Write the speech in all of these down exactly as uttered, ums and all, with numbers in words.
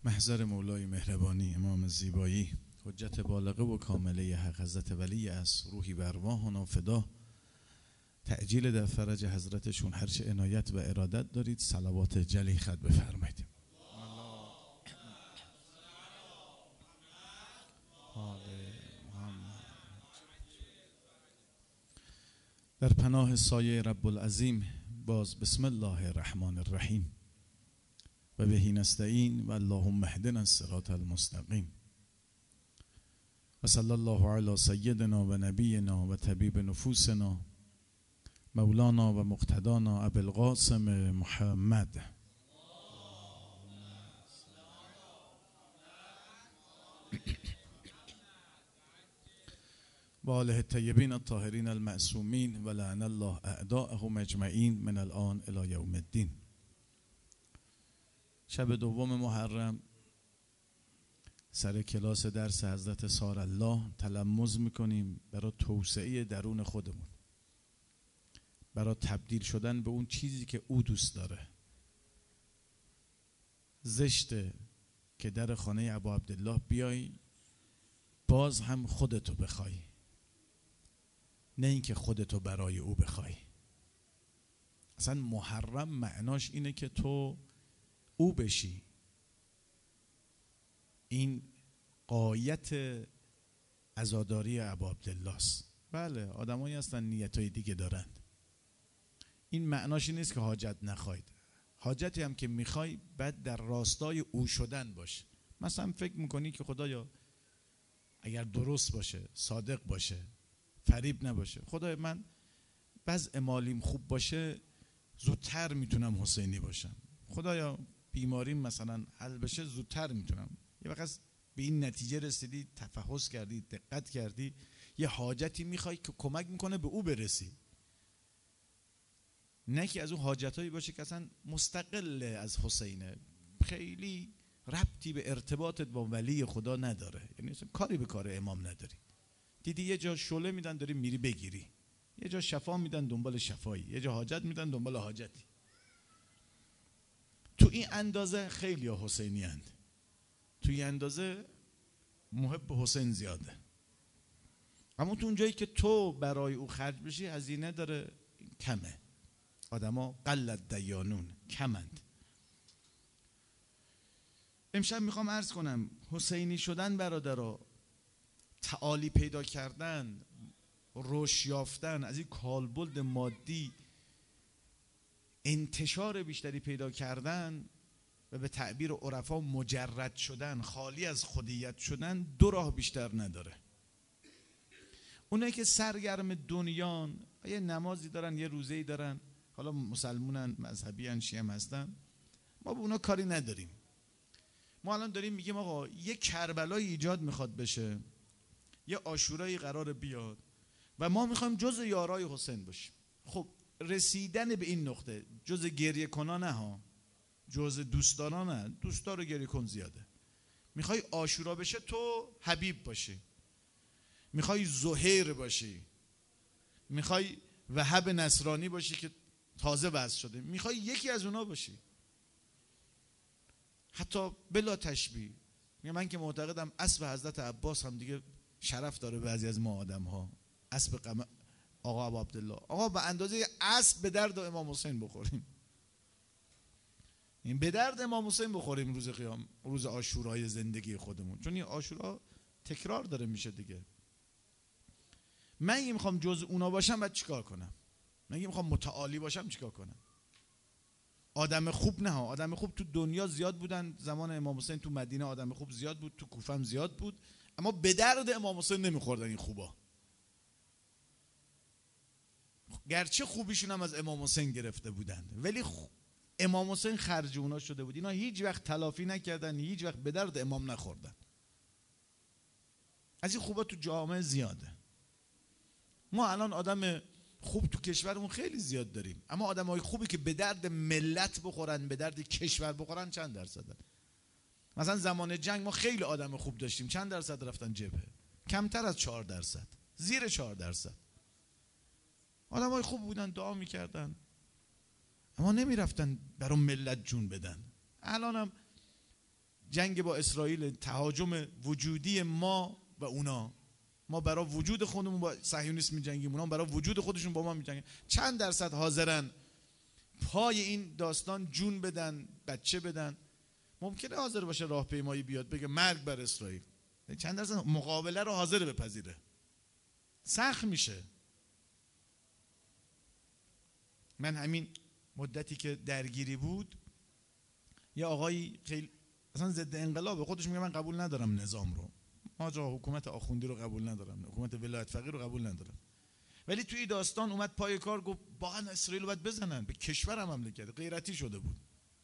محضر مولای مهربانی امام زیبایی حجت بالغه و کامله حق حضرت ولی از روحی بر ارواحنا فدا، تعجیل در فرج حضرتشون هرچه عنایت و ارادت دارید صلوات جلی خط بفرمایید. در پناه سایه رب العظیم باز بسم الله الرحمن الرحیم و بهی نستعین و اللهم اهدنا الصراط المستقیم و صلی الله علی سیدنا و نبینا و طبیب نفوسنا مولانا و مقتدانا ابی القاسم محمد و آله الطیبین الطاهرین المعصومین و لعن الله اعداءهم اجمعین من الان الی یوم الدین. شب دوم محرم سر کلاس درس حضرت سار الله تلمذ میکنیم برای توسعه درون خودمون، برای تبدیل شدن به اون چیزی که او دوست داره. زشته که در خانه ابا عبدالله بیای باز هم خودتو بخوای، نه اینکه خودتو برای او بخوای. اصلا محرم معناش اینه که تو او بشی. این غایت عزاداری ابا عبدالله است. بله آدمایی هستن نیتای دیگه دارند. این معناش این نیست که حاجت نخواید. حاجتی هم که میخوای بعد در راستای او شدن باشه. مثلا فکر میکنی که خدایا اگر درست باشه، صادق باشه، فریب نباشه، خدای من وضع مالیم خوب باشه زودتر میتونم حسینی باشم، خدایا بیماریم مثلا حل بشه زودتر میتونم. یه وقت به این نتیجه رسیدی، تفحص کردی، دقت کردی، یه حاجتی میخوای که کمک میکنه به او برسی، نه که از اون حاجتایی باشه که اصلا مستقل از حسینه، خیلی ربطی به ارتباطت با ولی خدا نداره، یعنی کاری به کار امام نداری. دیدی یه جا شعله میدن داری میری بگیری، یه جا شفا میدن دنبال شفایی، یه جا حاجت میدن دنبال حاجتی. تو این اندازه خیلی ها حسینی هند، تو این اندازه محب حسین زیاده. اما تو اون جایی که تو برای او خرج بشی هزینه داره، کمه. آدما قلت دیانون، کمند. امشب میخوام عرض کنم حسینی شدن برادرها، تعالی پیدا کردن، رشد یافتن، از این کالبد مادی انتشار بیشتری پیدا کردن و به تعبیر عرفا مجرد شدن، خالی از خودیت شدن، دو راه بیشتر نداره. اونایی که سرگرم دنیان، یه نمازی دارن، یه روزه‌ای دارن، حالا مسلمونن، مذهبی ان، شیعه هم هستن، ما به اونا کاری نداریم. ما الان داریم میگیم آقا یه کربلای ایجاد میخواد بشه، یه عاشورایی قرار بیاد و ما میخوایم جز یارای حسین باشیم. خب رسیدن به این نقطه جز گریه کنان نه ها، جز دوستداران نه، دوستدار رو گریه کن زیاده. میخوای عاشورا بشه تو حبیب باشی، میخوای زهیر باشی، میخوای وهب نصرانی باشی که تازه وضع شده، میخوای یکی از اونا باشی. حتی بلا تشبیه من که معتقدم اسب حضرت عباس هم دیگه شرف داره بعضی از ما آدم ها، اسب قم... آقا ابو عبدالله، آقا به اندازه اسب به درد امام حسین بخوریم، این به درد امام حسین بخوریم روز قیام، روز عاشورای زندگی خودمون، چون این عاشورا تکرار داره میشه دیگه. من اگه میخوام جز اونا باشم بعد چیکار کنم؟ من اگه میخوام متعالی باشم چیکار کنم؟ آدم خوب نه، آدم خوب تو دنیا زیاد بودن، زمان امام حسین تو مدینه آدم خوب زیاد بود، تو کوفه هم زیاد بود، اما به درد امام حسین نمیخوردن این خوبا. گرچه خوبیشون هم از امام حسین گرفته بودن ولی خ... امام حسین خرج اونا شده بود. اینا هیچ وقت تلافی نکردن، هیچ وقت به درد امام نخوردن. از این خوبا تو جامعه زیاده. ما الان آدم خوب تو کشورمون خیلی زیاد داریم، اما آدمای خوبی که به درد ملت بخورن، به درد کشور بخورن چند درصدن؟ مثلا زمان جنگ ما خیلی آدم خوب داشتیم، چند درصد رفتن جبهه؟ کمتر از چهار درصد، زیر چهار درصد. آدمای خوب بودن، دعا میکردن، اما نمیرفتن برای ملت جون بدن. الانم جنگ با اسرائیل، تهاجم وجودی ما و اونا. ما برای وجود خودمون با صهیونیسم می‌جنگیم، اونا برای وجود خودشون با ما می‌جنگن. چند درصد حاضرن پای این داستان جون بدن، بچه بدن؟ ممکنه حاضر باشه راهپیمایی بیاد بگه مرگ بر اسرائیل، چند درصد مقابله رو حاضر بپذیره؟ سخت میشه. من همین مدتی که درگیری بود، یه آقایی خیلی اصلا ضد انقلابه، خودش میگه من قبول ندارم نظام رو، ما جا حکومت آخوندی رو قبول ندارم، حکومت ولایت فقیه رو قبول ندارم، ولی توی داستان اومد پای کار گفت واقعا اسرائیل رو باید بزنن، به کشورم حمله کرده، غیرتی شده بود.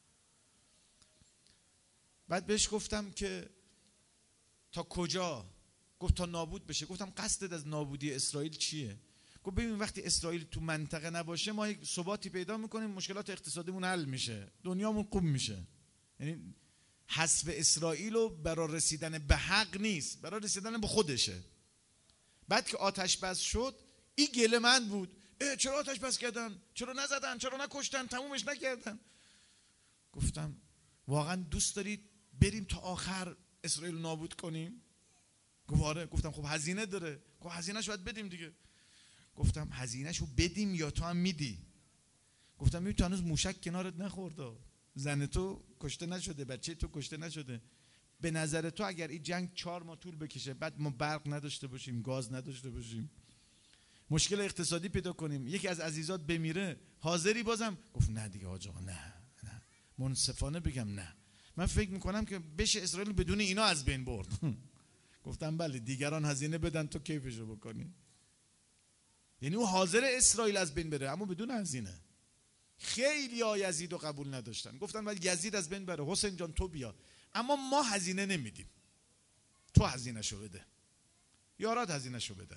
بعد بهش گفتم که تا کجا؟ گفت تا نابود بشه. گفتم قصدت از نابودی اسرائیل چیه؟ گفت ببین وقتی اسرائیل تو منطقه نباشه ما یک ثباتی پیدا میکنیم، مشکلات اقتصادیمون حل میشه، دنیامون خوب میشه. یعنی حذف اسرائیل رو برای رسیدن به حق نیست، برای رسیدن به خودشه. بعد که آتش بس شد این گله من بود، اه چرا آتش بس کردن؟ چرا نزدن؟ چرا نکشتن؟ تمومش نکردن؟ گفتم واقعا دوست دارید بریم تا آخر اسرائیل نابود کنیم؟ گفت آره. گفتم خب هزینه داره. گفت هزینه‌شو باید بدیم دیگه. گفتم هزینه‌شو بدیم یا تو هم میدی؟ گفتم ببین تو هنوز موشک کنارت نخورده، زن تو کشته نشده، بچه تو کشته نشده. به نظر تو اگر این جنگ چهار ماه طول بکشه، بعد ما برق نداشته باشیم، گاز نداشته باشیم، مشکل اقتصادی پیدا کنیم، یکی از عزیزات بمیره، حاضری بازم؟ گفت نه دیگه حاج آقا، نه نه، منصفانه بگم نه، من فکر میکنم که بشه اسرائیل بدون اینا از بین برد. گفتم بله، دیگران هزینه بدن تو کیفشو بکنی. یعنی او حاضر اسرائیل از بین بره اما بدون هزینه. خیلی ها یزید رو قبول نداشتن، گفتن ولی یزید از بین بره، حسین جان تو بیا، اما ما هزینه نمیدیم، تو هزینه شو بده، یارات هزینه شو بده.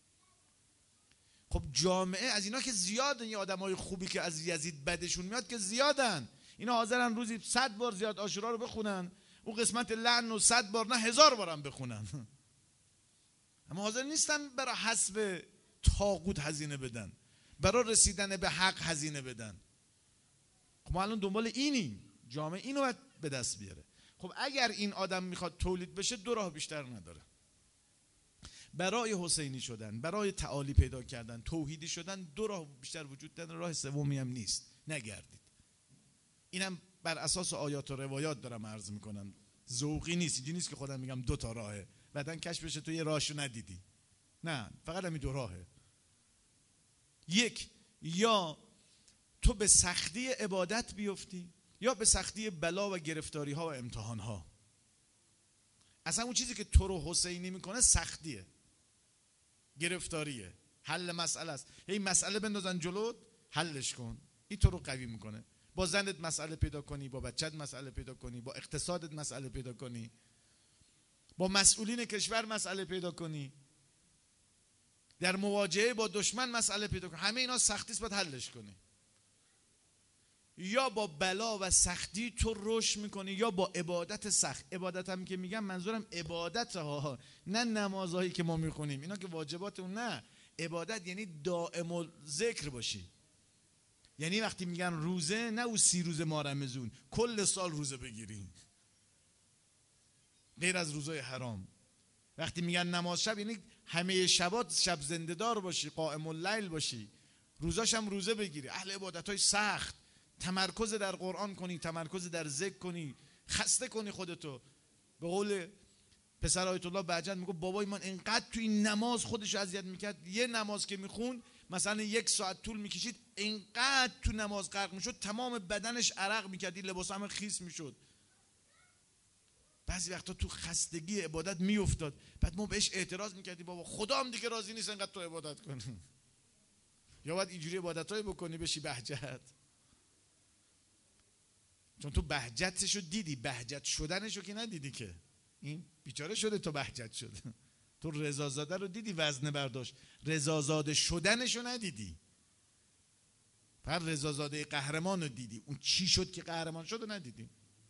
خب جامعه از اینا که زیادن، یه آدمای خوبی که از یزید بدشون میاد که زیادن، اینا حاضرن روزی صد بار زیاد عاشورا رو بخونن، اون قسمت لعن رو صد بار نه هزار بارم بخونن، اما حاضر نیستن برای حسب طاغوت هزینه بدن، برای رسیدن به حق هزینه بدن. خب ما الان دنبال اینیم، جامعه اینو باید به دست بیاره. خب اگر این آدم میخواد تولید بشه دو راه بیشتر نداره، برای حسینی شدن، برای تعالی پیدا کردن، توحیدی شدن دو راه بیشتر وجود نداره، راه سومی هم نیست، نگردید. اینم بر اساس آیات و روایات دارم عرض میکنم، ذوقی نیست، اینجوری نیست که خودم میگم دو تا راهه بعدن کشف بشه تو یه راهشو ندیدی، نه، فقط همین دو راهه. یک، یا تو به سختی عبادت بیفتی یا به سختی بلا و گرفتاری ها و امتحان ها. اصلا اون چیزی که تو رو حسینی میکنه سختیه، گرفتاریه، حل مسئله است. هی مسئله بندازن جلوت، حلش کن، این تو رو قوی میکنه. با زنت مسئله پیدا کنی، با بچت مسئله پیدا کنی، با اقتصادت مسئله پیدا کنی، با مسئولین کشور مسئله پیدا کنی، در مواجهه با دشمن مسئله پیدا کنی، همه اینا سختی است، باید حلش کنی. یا با بلا و سختی تو رشد میکنی یا با عبادت سخت. عبادت هم که میگم منظورم عبادت ها، نه نمازهایی که ما میخونیم، اینا که واجبات اون نه. عبادت یعنی دائم الذکر باشی، یعنی وقتی میگن روزه، نه او سی روز ماه رمضان، کل سال روزه بگیری غیر از روزهای حرام. وقتی میگن نماز شب یعنی همه شبات شب زنده دار باشی، قائم اللیل باشی، روزاش هم روزه بگیری. اهل عبادت های سخت، تمرکز در قرآن کنی، تمرکز در ذکر کنی، خسته کنی خودتو. به قول پسر آیت الله بهجت میگه بابای من اینقدر تو این نماز خودش اذیت میکرد، یه نماز که میخوند مثلا یک ساعت طول میکشید، اینقدر تو نماز غرق میشد تمام بدنش عرق میکرد، لباس هم خیس میشد. بعضی وقتا تو خستگی عبادت میافتاد، بعد ما بهش اعتراض میکردیم بابا خدا هم دیگه راضی نیست اینقدر تو عبادت کنی، یا باید اینجوری عبادتای بکنی بشی بهجت. چون تو بهجتشو دیدی، بهجت شدنشو که ندیدی که. این بیچاره شده تو بهجت شد. تو رضازاده رو دیدی وزنه برداشت، رضازاده شدنشو ندیدی. پر رضازاده قهرمان رو دیدی، اون چی شد که قهرمان شد رو ندیدی.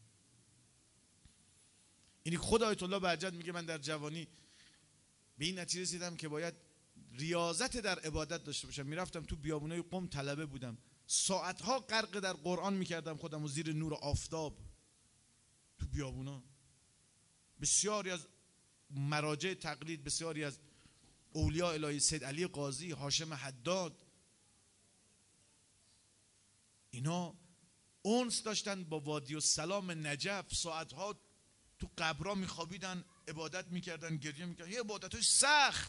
اینی خود آیت الله بهجت میگه من در جوانی به این نتیجه رسیدم که باید ریاضت در عبادت داشته باشم. میرفتم تو بیابونای قم، طلبه بودم، ساعتها غرق در قرآن میکردم خودم و زیر نور آفتاب تو بیابونا. بسیاری از مراجع تقلید، بسیاری از اولیاء الهی، سید علی قاضی، هاشم حداد، اینا انس داشتن با وادی السلام نجف، ساعتها تو قبرها میخوابیدن، عبادت میکردن، گریه میکردن. یه عبادتای سخت.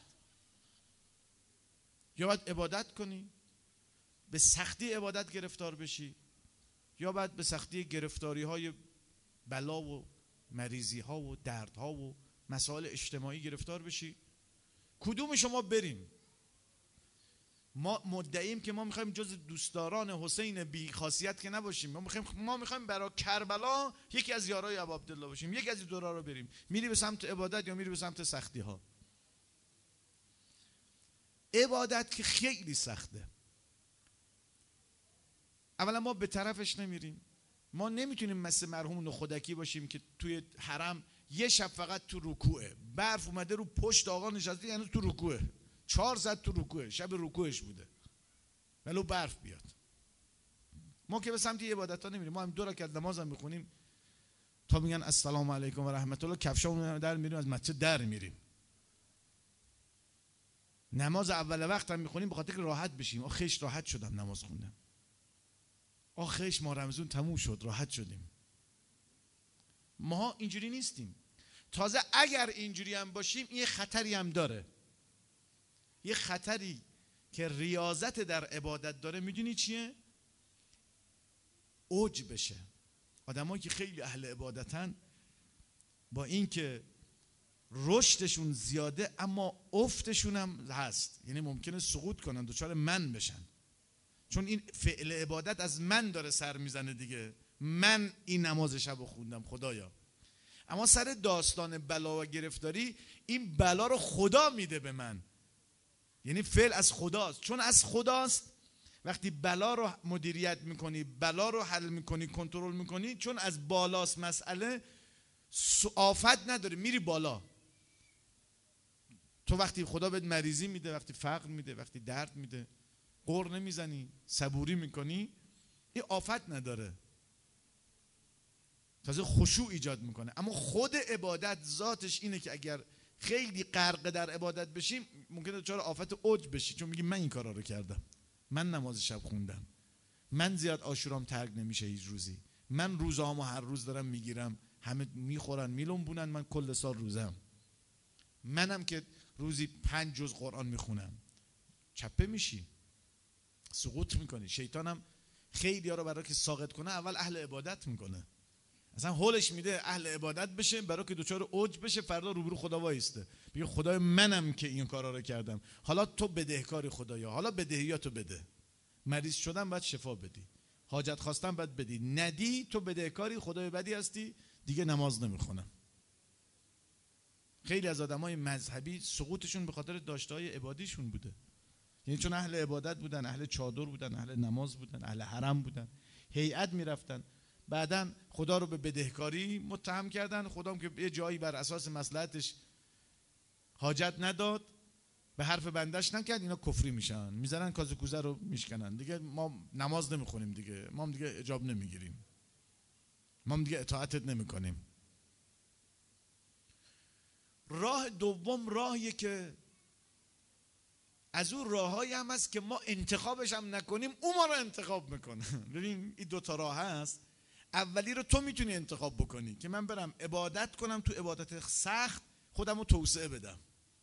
یا باید عبادت کنی به سختی عبادت گرفتار بشی، یا باید به سختی گرفتاری های بلا و مریضی ها و درد ها و مسائل اجتماعی گرفتار بشی. کدوم شما بریم؟ ما مدعیم که ما میخوایم جز دوستداران حسین بی خاصیت که نباشیم. ما میخوایم ما میخوایم برای کربلا یکی از یارای ابو عبدالله باشیم، یکی از این دورا رو بریم. میری به سمت عبادت یا میری به سمت سختی ها؟ عبادت که خیلی سخته. اولا ما به طرفش نمیریم. ما نمیتونیم مثل مرحوم نخودکی باشیم که توی حرم یه شب فقط تو رکوعه، برف اومده رو پشت آقا نشسته، یعنی تو رکوعه، چهار ساعت تو رکوعه، شب رکوعش بوده ولو برف بیاد. ما که به سمت عبادت ها نمیریم. ما هم دو رکعت نماز هم میخونیم تا میگن السلام علیکم و رحمت الله، کفشامون در میریم، از مسجد در میریم. نماز اول وقت هم میخونیم به خاطر که راحت بشیم. آخیش راحت شدم نماز خوندم، آخیش ما رمضان تموم شد راحت شدیم. ما اینجوری نیستیم. تازه اگر اینجوری هم باشیم یه خطری هم داره. یه خطری که ریاضت در عبادت داره، میدونی چیه؟ اوج بشه. آدمایی که خیلی اهل عبادتن با این که رشدشون زیاده اما افتشون هم هست، یعنی ممکنه سقوط کنن، دچار من بشن، چون این فعل عبادت از من داره سر میزنه دیگه. من این نماز شب خوندم خدایا. اما سر داستان بلا و گرفتاری، این بلا رو خدا میده به من، یعنی فعل از خداست. چون از خداست وقتی بلا رو مدیریت میکنی، بلا رو حل میکنی، کنترل میکنی، چون از بالاست مسئله، آفت نداره، میری بالا. تو وقتی خدا بهت مریضی میده، وقتی فقر میده، وقتی درد میده، قر نمیزنی، صبوری میکنی، این آفت نداره، تازه خشوع ایجاد میکنه. اما خود عبادت ذاتش اینه که اگر خیلی غرق در عبادت بشیم ممکنه دچار آفت اوج بشی، چون میگی من این کارا رو کردم، من نماز شب خوندم، من زیاد عاشورام ترک نمیشه هیچ روزی، من روزهامو هر روز دارم میگیرم، همه میخورن میلنبونن، من کل سال روزم، منم که روزی پنج جز قرآن میخونم. چپه میشی، سقوط میکنی. شیطانم خیلی ها رو برای که ساقط کنه اول اهل عبادت میکنه، اصلا هولش میده اهل عبادت بشه برای که دوچار اوج بشه، فردا روبرو خدا وایسته بگه خدای منم که این کارا رو کردم، حالا تو بدهکاری خدایا، حالا بدهیاتو بده. مریض شدن باید شفا بدی، حاجت خواستن باید بدی، ندی تو بدهکاری خدای بدی هستی، دیگه نماز نمیخونم. خیلی از آدمای مذهبی سقوطشون به خاطر داشته‌های عبادیشون بوده، یعنی چون اهل عبادت بودن، اهل چادر بودن، اهل نماز بودن، اهل حرم بودن، هیئت میرفتن، بعدن خدا رو به بدهکاری متهم کردن، خدا هم که یه جایی بر اساس مصلحتش حاجت نداد، به حرف بندش نکرد، اینا کفری میشن، میزنن کاز کوزه رو میشکنن، دیگه ما نماز نمیخونیم دیگه، ما هم دیگه اجاب نمیگیریم، ما هم دیگه اطاعتت نمیکنیم. راه دوم راهیه که از اون راههایی هم هست که ما انتخابش هم نکنیم، اون ما رو انتخاب میکنه. ببین این دوتا راه هست. اولی رو تو میتونی انتخاب بکنی که من برم عبادت کنم، تو عبادت سخت خودم رو توسعه بدم.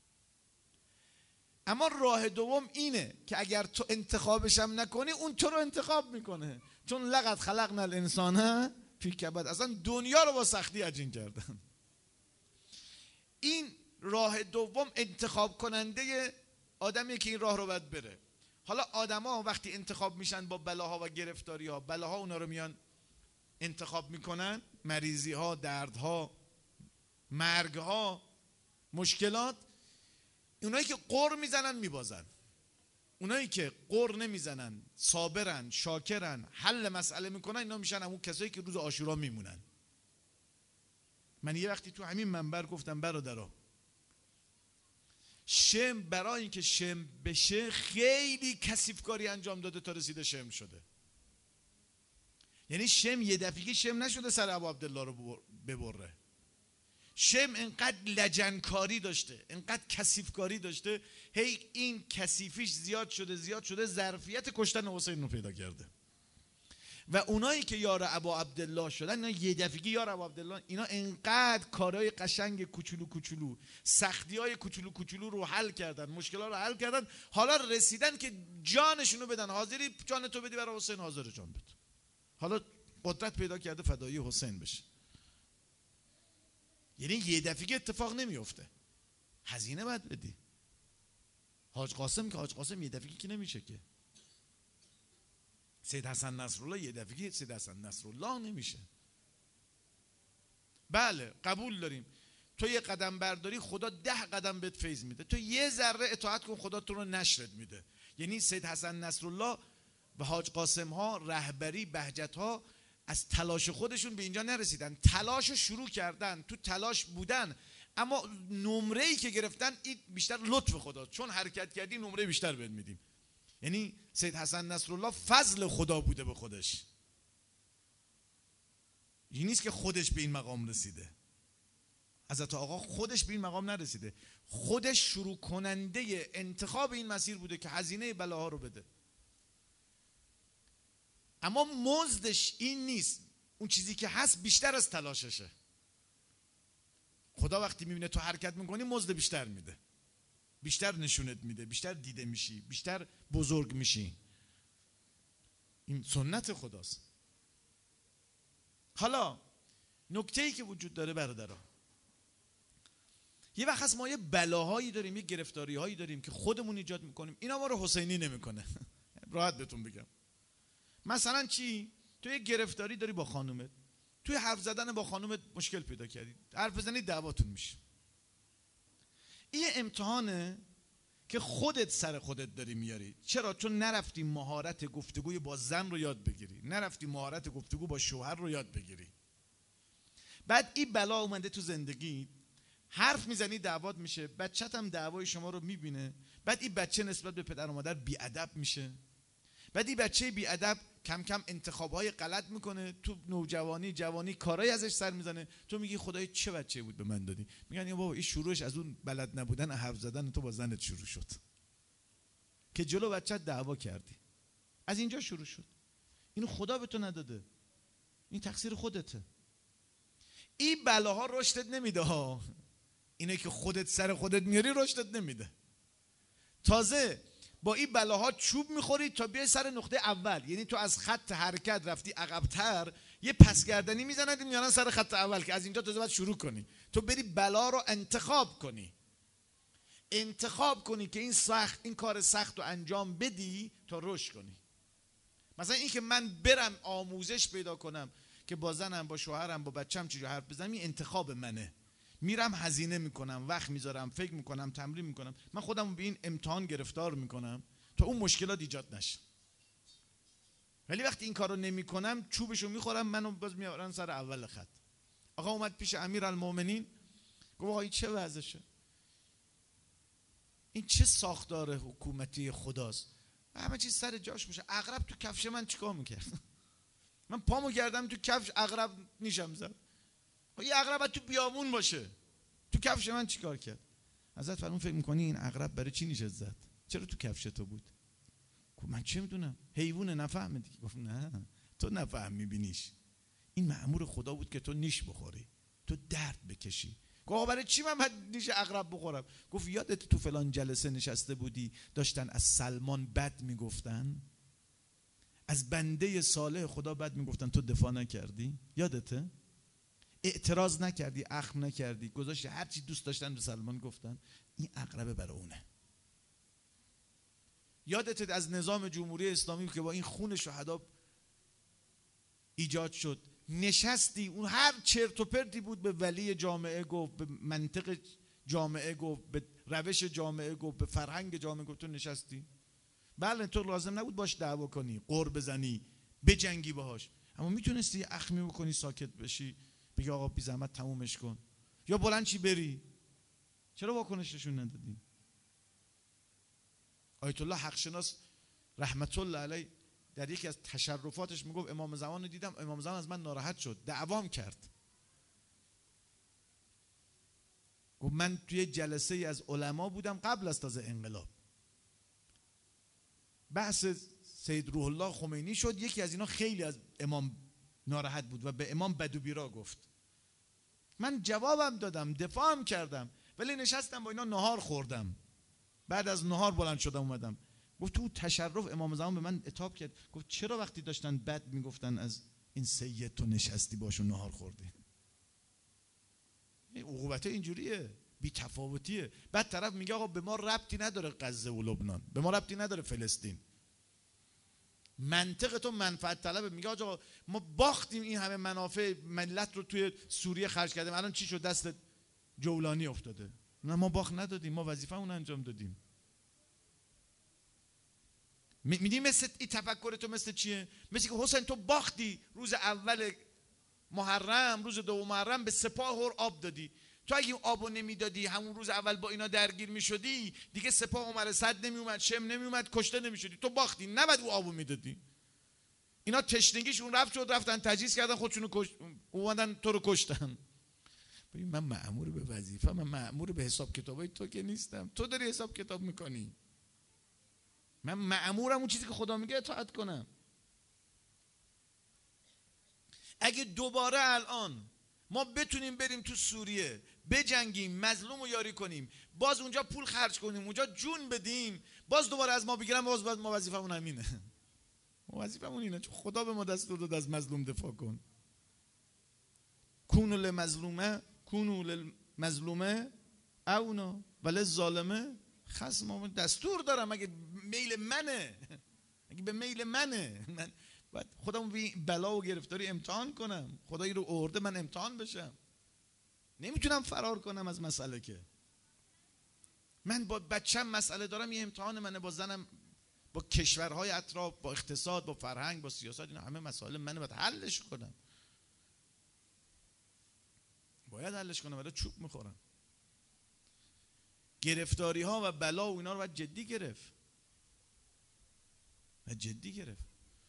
اما راه دوم اینه که اگر تو انتخابش هم نکنی اون تو رو انتخاب میکنه، چون لقد خلقنا الانسان فی کبد، اصلا دنیا رو با سختی عجین کردن. این راه دوم انتخاب کننده آدمیه که این راه رو باید بره. حالا آدما وقتی انتخاب میشن با بلاها و گرفتاری ها، بلاها اونا رو میان انتخاب میکنن، مریضی ها، درد ها، مرگ ها، مشکلات. اونایی که قر میزنن میبازن، اونایی که قر نمیزنن، صابرن، شاکرن، حل مسئله میکنن، اینا میشن همون کسایی که روز عاشورا میمونن. من یه وقتی تو همین منبر گفتم برادرها، شم برای اینکه شم بشه خیلی کثیف کاری انجام داده تا رسیده شم شده. یعنی شم یه دفعه شم نشده سر ابو عبدالله رو ببره. شم انقدر لجنکاری داشته، انقدر کثیفکاری داشته، هی این کثیفیش زیاد شده زیاد شده ظرفیت کشتن حسین رو پیدا کرده. و اونایی که یار ابا عبدالله شدن، اینا یه دفعگی یار ابا عبدالله، اینا انقدر کارهای قشنگ کوچولو کوچولو، سختی‌های کوچولو کوچولو رو حل کردن، مشکلات رو حل کردن، حالا رسیدن که جانشونو بدن. حاضری جان تو بدی برای حسین؟ حاضر جان بده. حالا قدرت پیدا کرده فدایی حسین بشه. یعنی یه دفعگی اتفاق نمیفته، هزینه باید بدی. حاج قاسم که حاج قاسم یه دفعگی که نمیشه که. سید حسن نصرالله یه دفعگی سید حسن نصرالله نمیشه. بله قبول داریم، تو یه قدم برداری خدا ده قدم بهت فیض میده، تو یه ذره اطاعت کن خدا تو رو نشرت میده. یعنی سید حسن نصرالله و حاج قاسم ها، رهبری بهجت ها از تلاش خودشون به اینجا نرسیدن، تلاش رو شروع کردن، تو تلاش بودن، اما نمره‌ای که گرفتن این بیشتر لطف خدا، چون حرکت کردی نمره بیشتر بهت میدیم. یعنی سید حسن نصرالله فضل خدا بوده به خودش، این نیست که خودش به این مقام رسیده. حضرت آقا خودش به این مقام نرسیده، خودش شروع کننده انتخاب این مسیر بوده که هزینه بلاها رو بده. اما مزدش این نیست، اون چیزی که هست بیشتر از تلاششه. خدا وقتی میبینه تو حرکت میکنی مزد بیشتر میده، بیشتر نشونت میده، بیشتر دیده میشی، بیشتر بزرگ میشی. این سنت خداست. حالا نکته‌ای که وجود داره برادرها، یه وقت هست ما یه بلاهایی داریم، یه گرفتاری هایی داریم که خودمون ایجاد میکنیم، اینا ما رو حسینی نمیکنه. راحت بهتون بگم. مثلا چی؟ تو یه گرفتاری داری با خانومت، توی حرف زدن با خانومت مشکل پیدا کردی، حرف بزنی دعواتون میشه. این امتحانه که خودت سر خودت داری میاری. چرا؟ چون نرفتی مهارت گفتگوی با زن رو یاد بگیری، نرفتی مهارت گفتگو با شوهر رو یاد بگیری. بعد این بلا اومده تو زندگی، حرف میزنی دعوات میشه، بچت هم دعوای شما رو میبینه، بعد این بچه نسبت به پدر و مادر بیادب میشه، بعد این بچه بیادب کم کم انتخابهای غلط میکنه، تو نوجوانی جوانی کارهای ازش سر میزنه، تو میگی خدای چه بچه بود به من دادی؟ میگن یا بابا این شروعش از اون بلد نبودن حرف زدن تو با زنت شروع شد که جلو بچت دعوا کردی، از اینجا شروع شد. اینو خدا به تو نداده، این تقصیر خودته. این بلاها رشدت نمیده ها، اینه که خودت سر خودت میاری رشدت نمیده. تازه با این بلاها چوب میخوری تا بیای سر نقطه اول. یعنی تو از خط حرکت رفتی عقب‌تر، یه پسگردنی میزنن میارن سر خط اول که از اینجا تازه باید شروع کنی، تو بری بلا رو انتخاب کنی، انتخاب کنی که این سخت این کار سخت رو انجام بدی تا رشد کنی. مثلا این که من برم آموزش پیدا کنم که با زنم با شوهرم با بچم چجوری حرف بزنم، این انتخاب منه. میرم هزینه میکنم، وقت میذارم، فکر میکنم، تمرین میکنم، من خودم به این امتحان گرفتار میکنم تا اون مشکلات ایجاد نشه. ولی وقتی این کارو نمیکنم چوبشو میخورم، منو باز میارن سر اول خط. آقا اومد پیش امیرالمومنین گفت آقا این چه وضعشه؟ این چه ساختار حکومتی خداست؟ همه چیز سر جاش میشه. عقرب تو کفش من چیکار میکرد؟ من پامو کردم تو کفش عقرب نیشم زد. یه عقرب تو بیامون باشه، تو کفش من چیکار کرد؟ حضرت فرمود فکر میکنی این عقرب برای چی نیشت زد؟ چرا تو کفش تو بود؟ گفت من چه میدونم، حیوانه نفهمه دیگه. گفت نه تو نفهم میبینیش، این مأمور خدا بود که تو نیش بخوری، تو درد بکشی. گفت برای چی من نیش عقرب بخورم؟ گفت یادت تو فلان جلسه نشسته بودی داشتن از سلمان بد میگفتن، از بنده صالح خدا بد میگفتن، تو دفاع نکردی؟ یادته؟ اعتراض نکردی، اخم نکردی، گذاشتی هر چی دوست داشتن به سلمان گفتن. این عقربه برای اونه. یادت از نظام جمهوری اسلامی که با این خون شهدا ایجاد شد، نشستی اون هر چرت و پرتی بود به ولی جامعه گفت، به منطق جامعه گفت، به روش جامعه گفت، به فرهنگ جامعه گفت، تو نشستی. بله تو لازم نبود باش دعوا کنی، قر بزنی، بجنگی باهاش، اما میتونستی اخمی بکنی، ساکت بشی، بگی آقا بی زحمت تمومش کن، یا بلند چی بری. چرا واکنش نشون ندادی؟ آیت الله حقشناس رحمت الله علیه در یکی از تشرفاتش میگفت امام زمان رو دیدم، امام زمان از من ناراحت شد، دعوام کرد. گفت من توی جلسه ای از علما بودم قبل از تازه انقلاب، بحث سید روح الله خمینی شد، یکی از اینا خیلی از امام ناراحت بود و به امام بد و بیرا گفت. من جوابم دادم، دفاعم کردم، ولی نشستم با اینا نهار خوردم. بعد از نهار بلند شدم اومدم. گفت تو تشرف امام زمان به من عتاب کرد. گفت چرا وقتی داشتن بد میگفتن از این سید تو نشستی باشون نهار خوردی؟ عقوبت اینجوریه، بی تفاوتیه. بعد طرف میگه آقا به ما ربطی نداره غزه و لبنان، به ما ربطی نداره فلسطین. منطق تو منفعت طلبه. میگه آقا ما باختیم این همه منافع ملت رو توی سوریه خرج کردیم، الان چی شد؟ دست جولانی افتاده. نه ما باخت ندادیم، ما وظیفه اون انجام دادیم. میدی مثل این تفکر تو مثل چیه؟ مثل که حسین تو باختی روز اول محرم، روز دوم محرم به سپاه اور آب دادی. تو اگه آبو نمیدادی همون روز اول با اینا درگیر میشدی، دیگه سپاه عمر صد نمیومد، شم نمیومد، کشته نمیشدی. تو باختی، نباید او آبو میدادی. اینا تشنگیشون رفت شد، رفتن تجهیز کردن خودشونو کش... اومدن تو رو کشتن. ببین من مأمور به وظیفه، من مأمور به حساب کتابای تو که نیستم. تو داری حساب کتاب میکنی. من مأمورم اون چیزی که خدا میگه اطاعت کنم. اگه دوباره الان ما بتونیم بریم تو سوریه بجنگیم، مظلوم رو یاری کنیم، باز اونجا پول خرج کنیم، اونجا جون بدیم، باز دوباره از ما بگیرن، باز باز ما وظیفمون همینه. ما وظیفمون اینه، چون خدا به ما دستور داد از مظلوم دفاع کن. کونو للمظلومه کونو للمظلومه اونا ولی ظالمه خصم. دستور دارم، اگه میل منه، اگه به میل منه، من باید خودمو به بلا و گرفتاری امتحان کنم. خدایی رو آورده من امتحان بشم. نمیتونم فرار کنم از مسئله. که من با بچم مسئله دارم، یه امتحان منه، با زنم، با کشورهای اطراف، با اقتصاد، با فرهنگ، با سیاست، اینا همه مسائل منه، باید حلش کنم. باید حلش کنم، ولی چوب میخورم. گرفتاری ها و بلا و اینا رو باید جدی گرفت. باید جدی گرفت.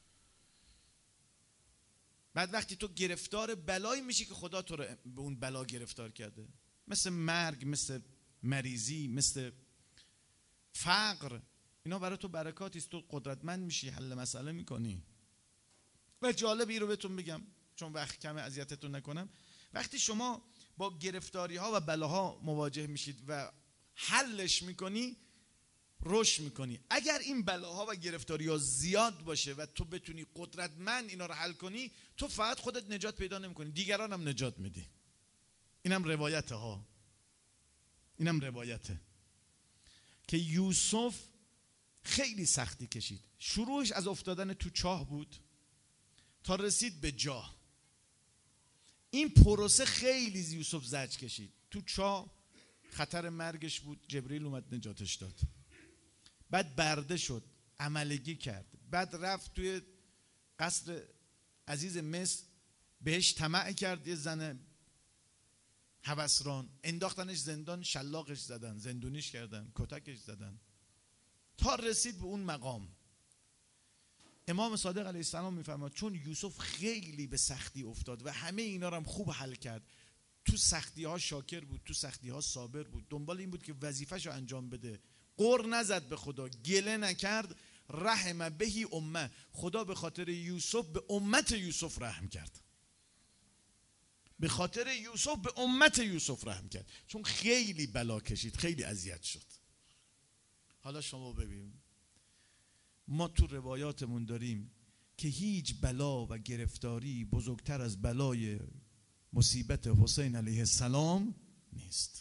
بعد وقتی تو گرفتار بلایی میشی که خدا تو رو به اون بلا گرفتار کرده، مثل مرگ، مثل مریضی، مثل فقر، اینا برای تو برکاتی است. تو قدرتمند میشی، حل مسئله میکنی. و جالب این رو بهتون بگم چون وقت کمه اذیتتون نکنم. وقتی شما با گرفتاری ها و بلاها مواجه میشید و حلش میکنی، رشد میکنی. اگر این بلاها و گرفتاری ها زیاد باشه و تو بتونی قدرتمند اینا رو حل کنی، تو فقط خودت نجات پیدا نمیکنی، دیگران هم نجات میدی. اینم روایته ها، اینم روایته که یوسف خیلی سختی کشید. شروعش از افتادن تو چاه بود تا رسید به جاه. این پروسه خیلی یوسف زجر کشید. تو چاه خطر مرگش بود، جبریل اومد نجاتش داد. بعد برده شد، عملگی کرد. بعد رفت توی قصر عزیز مصر، بهش طمع کرد، یه زن هوسران، انداختنش زندان، شلاقش زدن، زندونیش کردن، کتکش زدن، تا رسید به اون مقام. امام صادق علیه السلام میفرماد چون یوسف خیلی به سختی افتاد و همه اینا رو هم خوب حل کرد، تو سختی ها شاکر بود، تو سختی ها صابر بود، دنبال این بود که وظیفه‌شو انجام بده، غر نزد به خدا، گله نکرد، رحم بهی امه، خدا به خاطر یوسف به امت یوسف رحم کرد. به خاطر یوسف به امت یوسف رحم کرد، چون خیلی بلا کشید، خیلی اذیت شد. حالا شما ببین، ما تو روایاتمون داریم که هیچ بلا و گرفتاری بزرگتر از بلای مصیبت حسین علیه السلام نیست.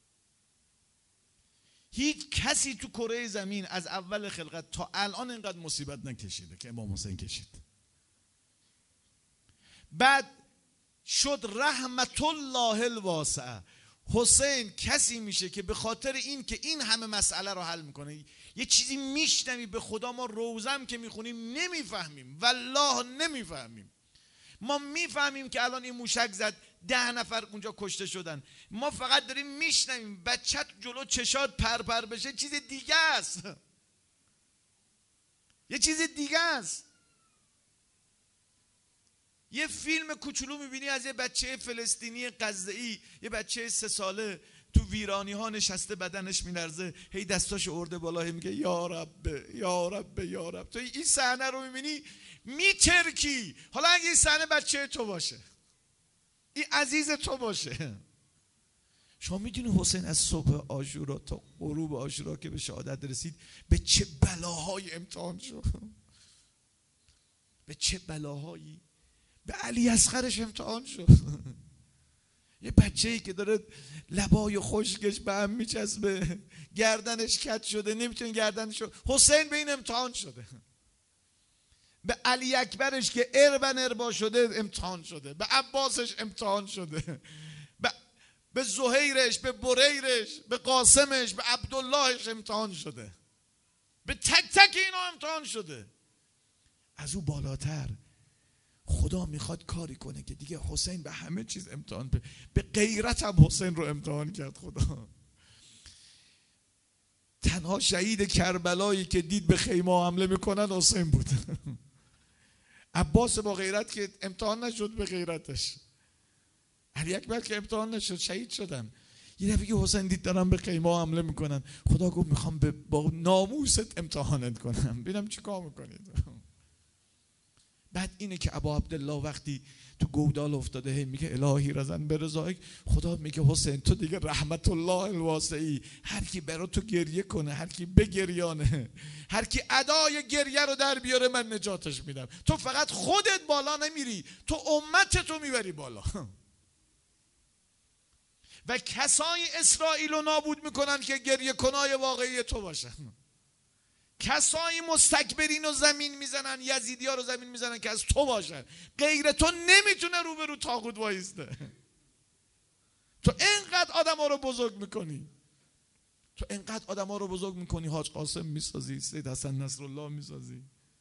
هیچ کسی تو کره زمین از اول خلقت تا الان اینقدر مصیبت نکشیده که امام حسین کشید. بعد شد رحمت الله الواسعه. حسین کسی میشه که به خاطر این که این همه مسئله رو حل میکنه، یه چیزی میشنوی به خدا، ما روزم که میخونیم نمیفهمیم، والله نمیفهمیم. ما میفهمیم که الان این موشک زد ده نفر اونجا کشته شدن، ما فقط داریم میشنویم. بچت جلو چشات پرپر بشه چیز دیگه است، یه چیز دیگه است. یه فیلم کوچولو میبینی از یه بچه فلسطینی غزه‌ای، یه بچه سه ساله تو ویرانی ها نشسته بدنش میلرزه، هی دستاش ارده بالا، هی میگه یا رب یا رب یا رب. تو این صحنه رو میبینی میترکی. حالا اگه این صحنه بچه تو باشه، این عزیز تو باشه، شما میدونی حسین از صبح عاشورا تا غروب عاشورا که به شهادت رسید به چه بلاهای امتحان شد؟ به چه بلاهایی؟ به علی اصغرش امتحان شد. یه بچه‌ای که داره لبای خشکش به هم میچسبه، گردنش کج شده، نمیتونه گردنش شد. حسین به این امتحان شده. به علی اکبرش که اربن اربا شده امتحان شده، به عباسش امتحان شده، به به زهیرش، به بریرش، به قاسمش، به عبداللهش امتحان شده، به تک تک اینا امتحان شده. از او بالاتر خدا میخواد کاری کنه که دیگه حسین به همه چیز امتحان به به غیرت هم حسین رو امتحان کرد خدا. تنها شهید کربلایی که دید به خیمه حمله میکنن حسین بود. عباس با غیرت که امتحان نشد به غیرتش، علی اکبر که امتحان نشد شهید شدن. یه دفعه که حسین دید دارن به خیمه حمله میکنن، خدا گفت میخوام به با ناموست امتحانت کنم، ببینم چی کار میکنید. بعد اینه که ابا عبدالله وقتی تو گودال افتاده هی میگه الهی رضن به رضایک، خدا میگه حسین تو دیگه رحمت الله الواسعی، هر کی برا تو گریه کنه، هر کی بگریانه، هر کی ادای گریه رو در بیاره من نجاتش میدم. تو فقط خودت بالا نمیری، تو امت تو میبری بالا. و کسای اسرائیل رو نابود میکنن که گریه کنای واقعی تو باشن. کسایی مستکبرین رو زمین میزنن، یزیدی ها رو زمین میزنن که از تو باشن. غیر تو نمیتونه روبرو طاغوت وایسته. تو اینقدر آدم ها رو بزرگ میکنی، تو اینقدر آدم ها رو بزرگ میکنی، حاج قاسم میسازی، سید حسن نصرالله میسازی.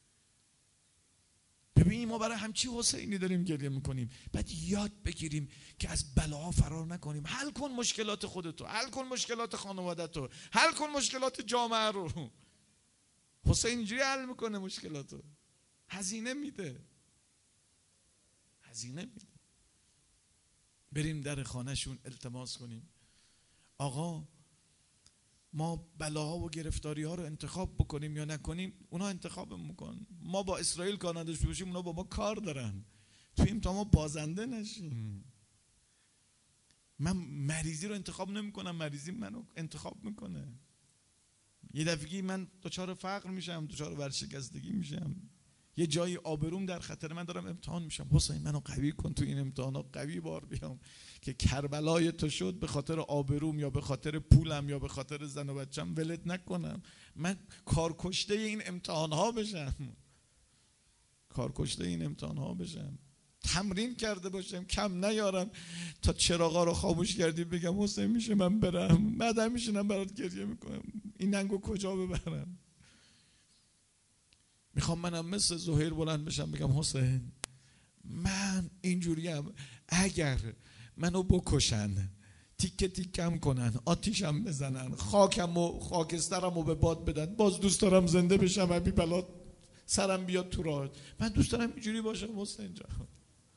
ببینیم ما برای همچی حسینی داریم گریه میکنیم. بعد یاد بگیریم که از بلاها فرار نکنیم. حل کن مشکلات خودتو، حل کن مشکلات خانوادتو، حل کن مشکلات جامعه رو. حسین اینجوری حل میکنه مشکلاتو، هزینه میده، هزینه میده. بریم در خانهشون التماس کنیم آقا ما بلاها و گرفتاری ها رو انتخاب بکنیم یا نکنیم، اونا انتخاب میکنن. ما با اسرائیل کار نداشته باشیم، اونا با ما کار دارن. تویم تا ما بازنده نشیم. من مریضی رو انتخاب نمیکنم، مریضی منو انتخاب میکنه. یه دفعه من دچار فقر میشم، دچار ورشکستگی میشم، یه جایی آبروم در خطر، من دارم امتحان میشم. حسین منو قوی کن تو این امتحانا، قوی بار بیام که کربلای تو شد به خاطر آبروم یا به خاطر پولم یا به خاطر زن و بچم ولت نکنم. من کارکشته این امتحان ها بشم، کارکشته این امتحان ها بشم. تمرین کرده باشم، کم نیارم تا چراغا رو خاموش کردی بگم حسین میشه من برم، بعدم میشینم برات گریه میکنم این ننگو کجا ببرم. میخوام منم مثل زهیر بلند بشم بگم حسین من اینجوریم، اگر منو بکشن، تیکه تیکم کنن، آتیشم بزنن، خاکم و خاکسترم و به باد بدن، باز دوست دارم زنده بشم و بی بلا سرم بیاد تو راه. من دوست دارم اینجوری باشم حسین جان.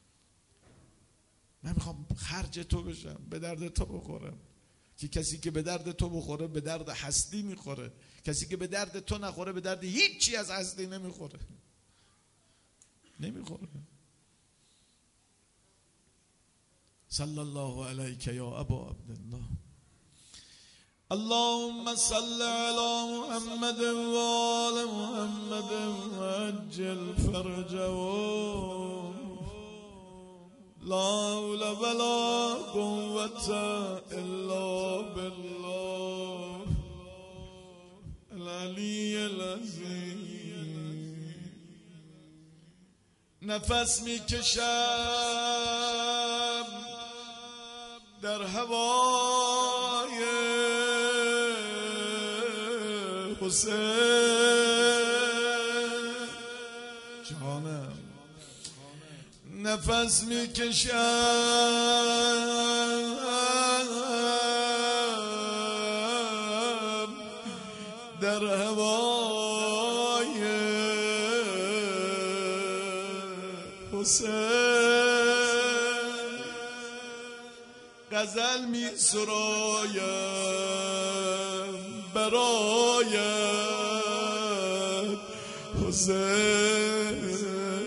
من میخوام خرج تو بشم، به درد تو بخورم. که کسی که به درد تو بخوره به درد هستی میخوره، کسی که به درد تو نخوره به درد هیچی از هستی نمیخوره، نمیخوره. صلی الله علیک یا ابا عبدالله. اللهم صل علی محمد و آل محمد و عجل فرجهم. لا حول ولا قوة الا بالله العلی العظیم. نفس میکشم در هوای حسین جانم، نفس میکشم در هوای حسین. غزل می سرایم برایت حسین.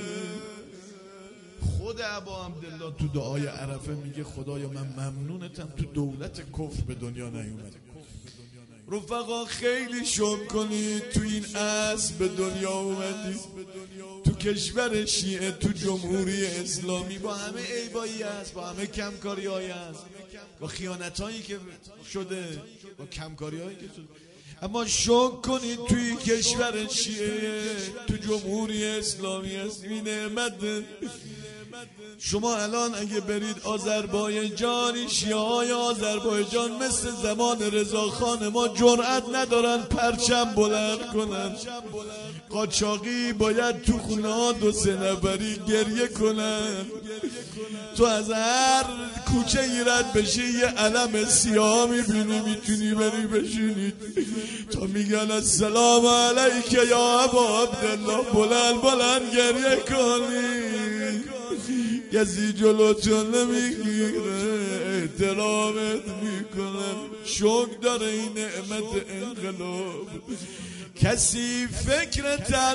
خود ابا عبدالله تو دعای عرفه میگه خدایا من ممنونتم تو دولت کفر به دنیا نیومدی. رفقا خیلی شکر کنید تو این عصر به دنیا اومدی، تو کشور شیعه، تو جمهوری اسلامی، با همه عیبایی هست، با همه کمکاری هایی هست، با خیانت هایی که شده، با کمکاری هایی که شده، اما شکر کنید توی کشور شیعه، تو جمهوری اسلامی هست. این نعمت شما الان اگه برید آذربایجان، شیعه های آذربایجان مثل زمان رضاخان ما جرأت ندارن پرچم بلند کنن. قاچاقی باید تو خونه ها دو سه نفری گریه کنن. تو از هر کوچه ایرد بشی یه علم سیاه میبینی، میتونی بری بشینید تا میگن السلام علیک یا ابا عبدالله، بلند بلند گریه کنی. کسی جلوتون نمیگیره، احترامت میکنم. شکر داره این نعمت انقلاب. کسی فکر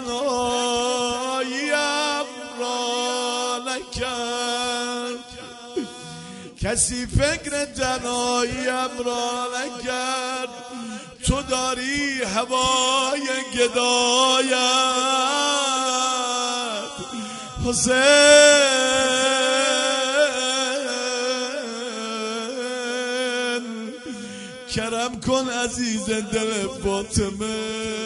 تنهاییم را نکرد، کسی فکر تنهاییم را نکرد. تو داری هوای گدایت حسین. کرم کن عزیز دل فاطمه،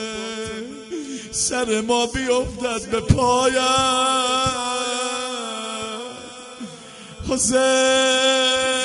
سر ما بیفتد به پایت حسین.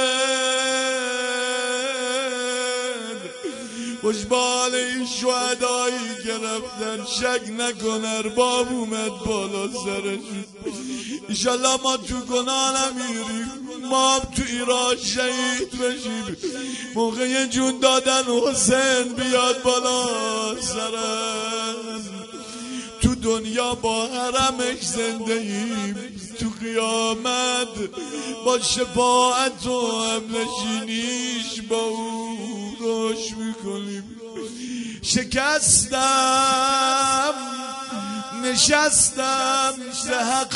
خوشبال این شهدایی گرفتن، شک نکن ارباب اومد بالا سرشون. ایشالله ما تو گناه نمیریم، ما تو ایران شهید بشیم، موقع جون دادن حسین بیاد بالا سرم. تو دنیا با حرمش زنده ایم، تو قیامت با شفاعت و همنشینیش با او روش میکنیم. شکستم نشستم ز حق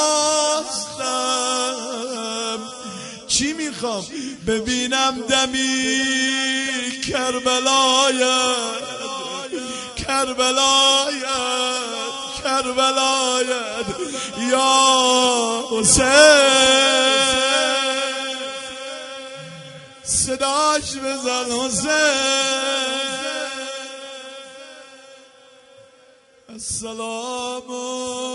خواستم، چی میخوام ببینم دمی کربلایت کربلایت کربلایت یا حسین. صداش بزن حسین. السلام